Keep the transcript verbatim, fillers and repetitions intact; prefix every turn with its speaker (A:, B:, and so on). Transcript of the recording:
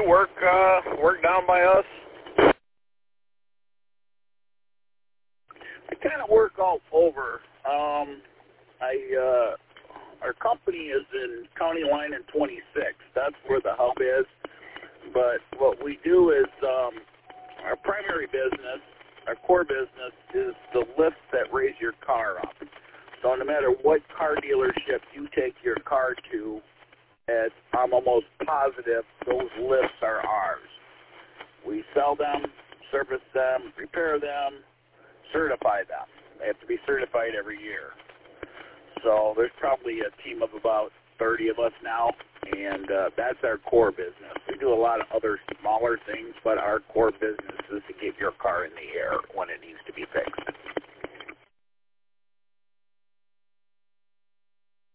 A: work uh, work down by us. I kind of work all over. Um, I uh, our company is in County Line in twenty-six. That's where the hub is. But what we do is um, our primary business, our core business, is the lifts that raise your car up. So no matter what car dealership you take your car to, at, I'm almost positive those lifts are ours. We sell them, service them, repair them, certify them. They have to be certified every year. So there's probably a team of about thirty of us now, and uh, that's our core business. We do a lot of other smaller things, but our core business is to get your car in the air when it needs to be fixed.